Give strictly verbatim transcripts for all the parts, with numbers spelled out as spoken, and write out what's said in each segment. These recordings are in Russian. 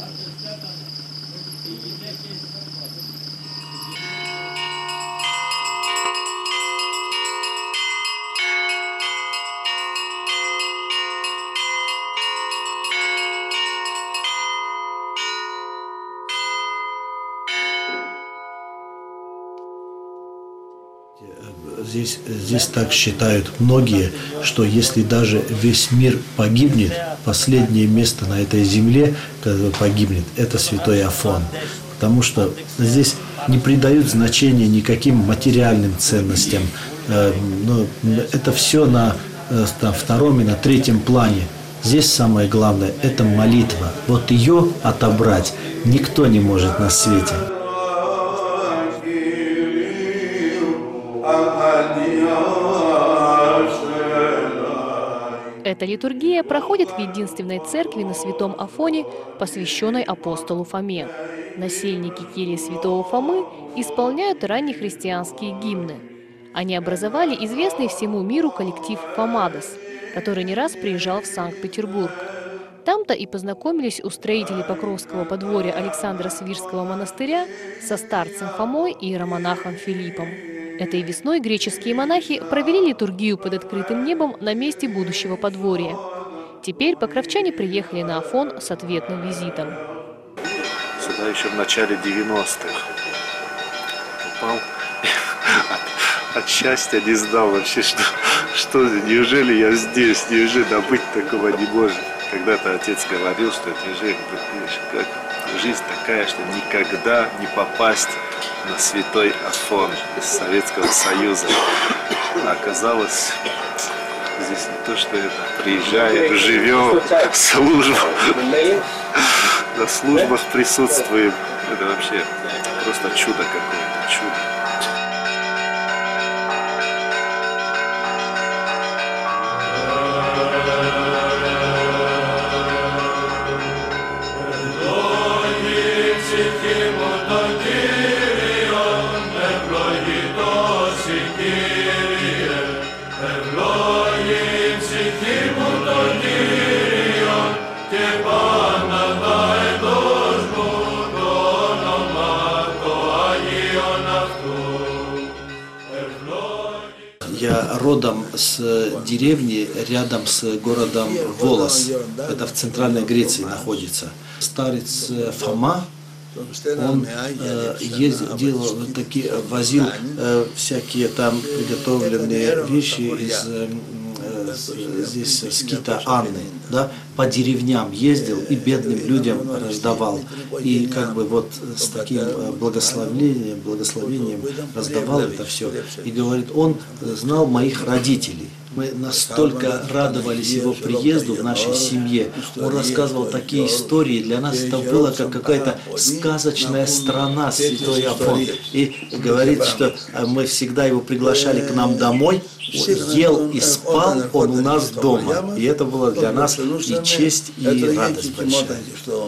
Здесь, здесь так считают многие, что если даже весь мир погибнет, последнее место на этой земле, которое погибнет, это святой Афон. Потому что здесь не придают значения никаким материальным ценностям. Это все на, на втором и на третьем плане. Здесь самое главное – это молитва. Вот ее отобрать никто не может на свете. Эта литургия проходит в единственной церкви на Святом Афоне, посвященной апостолу Фоме. Насельники кельи святого Фомы исполняют раннехристианские гимны. Они образовали известный всему миру коллектив «Фомадос», который не раз приезжал в Санкт-Петербург. Там-то и познакомились устроители Покровского подворья Александра Свирского монастыря со старцем Фомой и иеромонахом Филиппом. Этой весной греческие монахи провели литургию под открытым небом на месте будущего подворья. Теперь покровчане приехали на Афон с ответным визитом. Сюда еще в начале девяностых попал. От, от счастья не знал вообще, что, что неужели я здесь, неужели добыть такого не может. Когда-то отец говорил, что неужели как жизнь такая, что никогда не попасть на святой Афон из Советского Союза. А оказалось, здесь не то, что это приезжаем, живем, службу, на службах присутствуем. Это вообще просто чудо какое-то, чудо. Я родом с деревни рядом с городом Волос. Это в центральной Греции находится. Старец Фома, он э, ездил, делал, такие, возил э, всякие там приготовленные вещи из э, здесь скита Анны, да, по деревням ездил и бедным людям раздавал. И как бы вот с таким благословением, благословением раздавал это все. И говорит, он знал моих родителей. Мы настолько радовались его приезду в нашей семье. Он рассказывал такие истории. Для нас это было как какая-то сказочная страна, святой Афон. И говорит, что мы всегда его приглашали к нам домой. Ел и спал он у нас дома. И это было для нас и честь, и радость большая.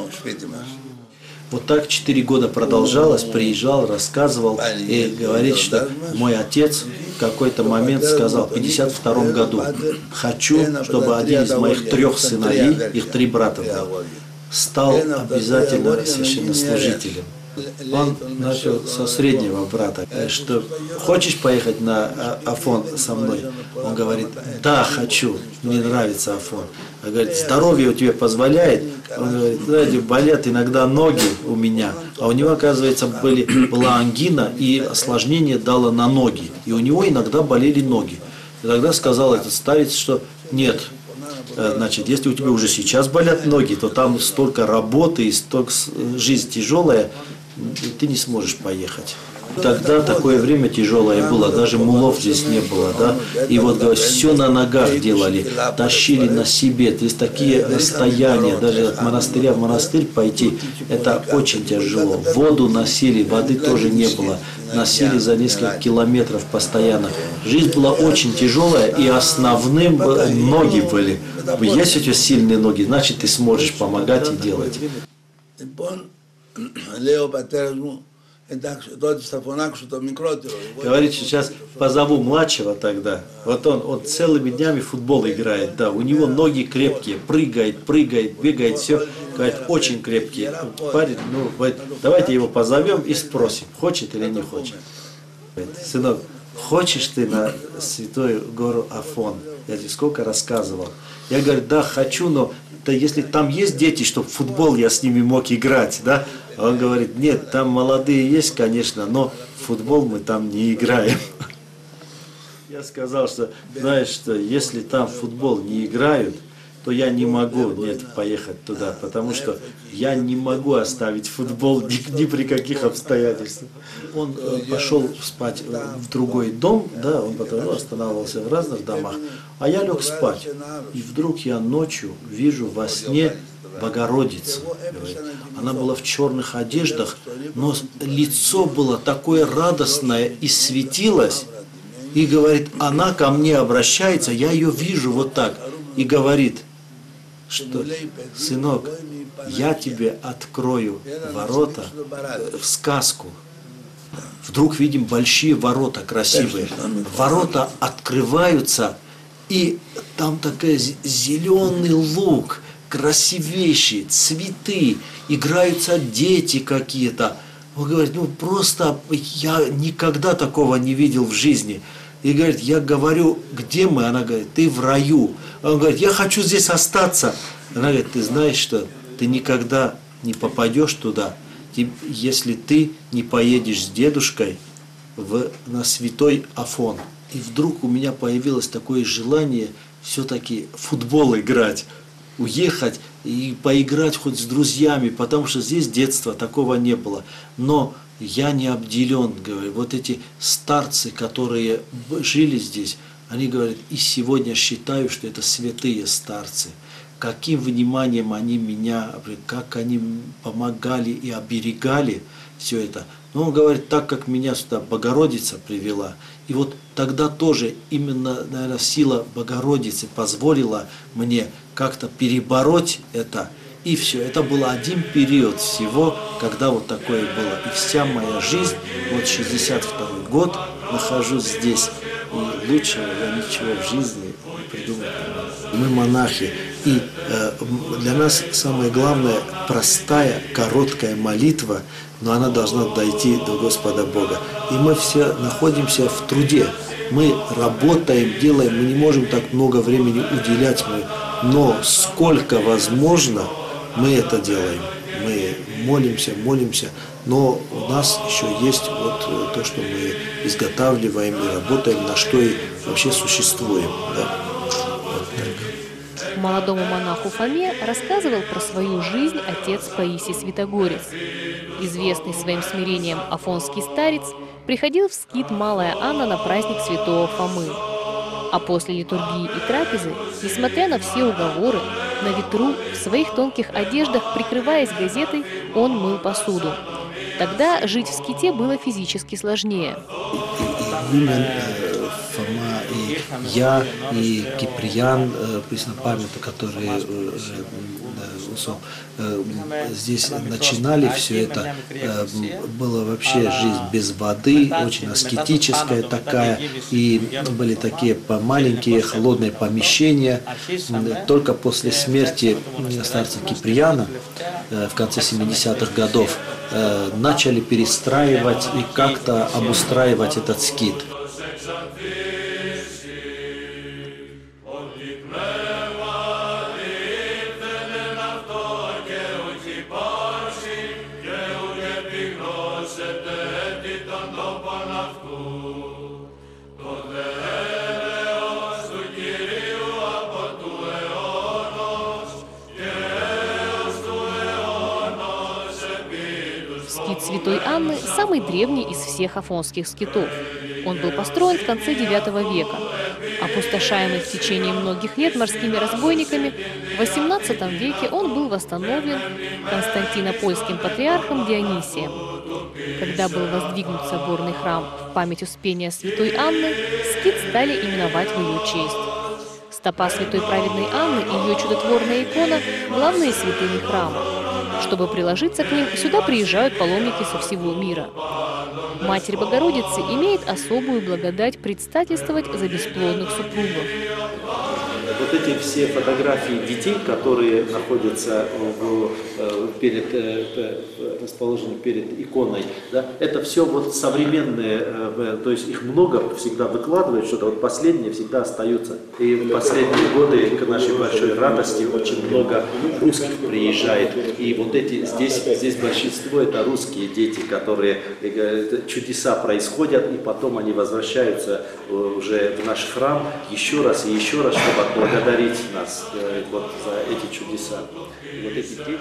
Вот так четыре года продолжалось, приезжал, рассказывал и говорит, что мой отец в какой-то момент сказал, в пятьдесят втором году, хочу, чтобы один из моих трех сыновей, их три брата было, стал обязательно священнослужителем. Он начал со среднего брата, что хочешь поехать на Афон со мной? Он говорит, да, хочу, мне нравится Афон. Он говорит, здоровье у тебя позволяет? Он говорит, знаете, болят иногда ноги у меня, а у него, оказывается, были, была ангина, и осложнение дало на ноги, и у него иногда болели ноги. И тогда сказал этот старец, что нет, значит, если у тебя уже сейчас болят ноги, то там столько работы и столько жизнь тяжелая, ты не сможешь поехать. Тогда такое время тяжелое было, даже мулов здесь не было, да, и вот, говорят, все на ногах делали, тащили на себе, то есть такие расстояния, даже от монастыря в монастырь пойти, это очень тяжело. Воду носили, воды тоже не было, носили за несколько километров постоянно. Жизнь была очень тяжелая, и основным ноги были. Если у тебя сильные ноги, значит, ты сможешь помогать и делать. Говорит, сейчас позову младшего тогда. Вот он, он целыми днями в футбол играет, да. У него ноги крепкие, прыгает, прыгает, бегает, все. Говорит, очень крепкие. Парень, ну, говорит, давайте его позовем и спросим, хочет или не хочет. Говорит, сынок, хочешь ты на святую гору Афон? Я тебе сколько рассказывал. Я говорю, да, хочу, но да, если там есть дети, чтобы в футбол я с ними мог играть, да? Он говорит, нет, там молодые есть, конечно, но в футбол мы там не играем. Я сказал, что, знаешь, что если там в футбол не играют, то я не могу, нет, поехать туда, потому что я не могу оставить футбол ни, ни при каких обстоятельствах. Он э, пошел спать в другой дом, да, он потом останавливался в разных домах, а я лег спать. И вдруг я ночью вижу во сне Богородицу. Она была в черных одеждах, но лицо было такое радостное и светилось. И говорит, она ко мне обращается, я ее вижу вот так. И говорит, что, сынок, я тебе открою ворота в сказку. Вдруг видим большие ворота красивые. Ворота открываются, и там такой зеленый луг, красивейший, цветы, играются дети какие-то. Он говорит, ну просто я никогда такого не видел в жизни. И говорит, я говорю, где мы? Она говорит, ты в раю. Он говорит, я хочу здесь остаться. Она говорит, ты знаешь, что ты никогда не попадешь туда, если ты не поедешь с дедушкой в, на святой Афон. И вдруг у меня появилось такое желание все-таки в футбол играть, уехать и поиграть хоть с друзьями, потому что здесь детства такого не было. Но я не обделен, говорю, вот эти старцы, которые жили здесь, они говорят, и сегодня считаю, что это святые старцы. Каким вниманием они меня, как они помогали и оберегали все это. Но он говорит, так как меня сюда Богородица привела, и вот тогда тоже именно, наверное, сила Богородицы позволила мне как-то перебороть это. И все, это был один период всего, когда вот такое было. И вся моя жизнь, вот шестьдесят второй год, нахожусь здесь. И лучшего я ничего в жизни не придумал. Мы монахи. И э, для нас самое главное простая, короткая молитва, но она должна дойти до Господа Бога. И мы все находимся в труде. Мы работаем, делаем, мы не можем так много времени уделять, мы, но сколько возможно, мы это делаем. Мы молимся, молимся, но у нас еще есть вот то, что мы изготавливаем и работаем, на что и вообще существуем. Да? Вот так. Молодому монаху Фоме рассказывал про свою жизнь отец Паисий Святогорец. Известный своим смирением афонский старец приходил в скит Малая Анна на праздник святого Фомы. А после литургии и трапезы, несмотря на все уговоры, на ветру, в своих тонких одеждах, прикрываясь газетой, он мыл посуду. Тогда жить в ските было физически сложнее. Именно Фома и я, и Киприян, преснопамятный, который здесь начинали все это, была вообще жизнь без воды, очень аскетическая такая, и были такие маленькие холодные помещения. Только после смерти старца Киприяна в конце семидесятых годов начали перестраивать и как-то обустраивать этот скит. Скит Святой Анны – самый древний из всех афонских скитов. Он был построен в конце девятого века. Опустошаемый в течение многих лет морскими разбойниками, в восемнадцатом веке он был восстановлен Константинопольским патриархом Дионисием. Когда был воздвигнут соборный храм в память Успения Святой Анны, скит стали именовать в ее честь. Стопа Святой Праведной Анны и ее чудотворная икона – главные святыни храма. Чтобы приложиться к ним, сюда приезжают паломники со всего мира. Матерь Богородицы имеет особую благодать предстательствовать за бесплодных супругов. Вот эти все фотографии детей, которые находятся в, перед, расположены перед иконой, да, это все вот современные, то есть их много всегда выкладывают, что-то вот последние всегда остаются. И в последние годы, к нашей большой радости, очень много русских приезжает. И вот эти, здесь, здесь большинство это русские дети, которые чудеса происходят, и потом они возвращаются уже в наш храм еще раз и еще раз, чтобы благодарить нас вот за эти чудеса. И вот эти дети.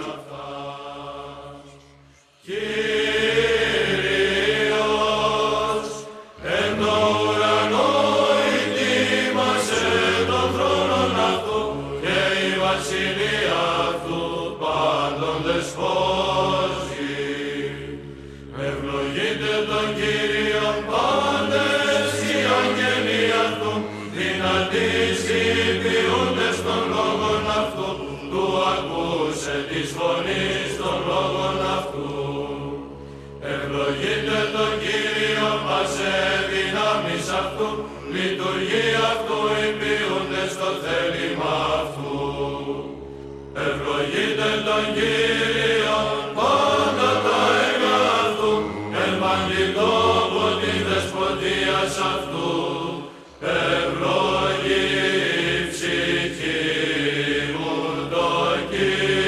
Της φωνής των λόγων αυτού. Ευλογείτε τον Κύριο μας σε δυνάμεις αυτού, λειτουργεί αυτού υπηούντες στο θέλημα αυτού. Ευλογείτε τον Κύριο πάντα τα έργα αυτού, ελμαγητό από τη δεσποτείας αυτού. Ευλογή ψυχή μου το Κύριο.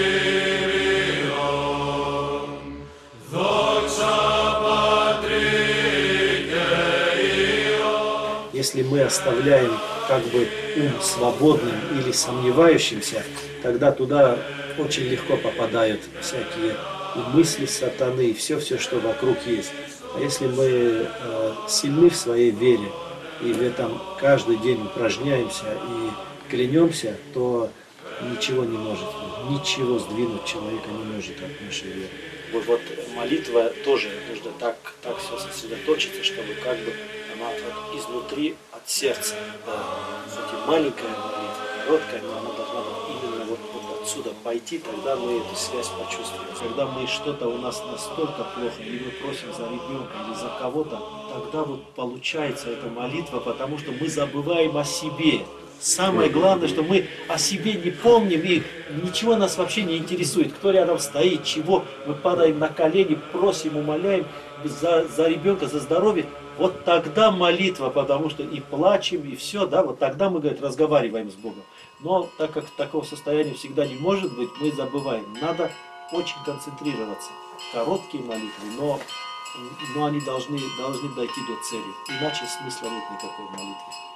Если мы оставляем как бы ум свободным или сомневающимся, тогда туда очень легко попадают всякие и мысли сатаны, и все-все, что вокруг есть. А если мы э, сильны в своей вере, и в этом каждый день упражняемся и клянемся, то ничего не может, ничего сдвинуть человека не может от нашей веры. Вот, вот молитва тоже нужно так, так все сосредоточиться, чтобы как бы она вот изнутри от сердца, да, хоть и маленькая молитва, короткая, но она должна быть именно вот, вот отсюда пойти, тогда мы эту связь почувствуем. Когда мы что-то у нас настолько плохо, или мы просим за ребенка, или за кого-то, тогда вот получается эта молитва, потому что мы забываем о себе. Самое главное, что мы о себе не помним, и ничего нас вообще не интересует. Кто рядом стоит, чего. Мы падаем на колени, просим, умоляем за, за ребенка, за здоровье. Вот тогда молитва, потому что и плачем, и все, да, вот тогда мы, говорит, разговариваем с Богом. Но так как такого состояния всегда не может быть, мы забываем. Надо очень концентрироваться. Короткие молитвы, но, но они должны, должны дойти до цели. Иначе смысла нет никакой молитвы.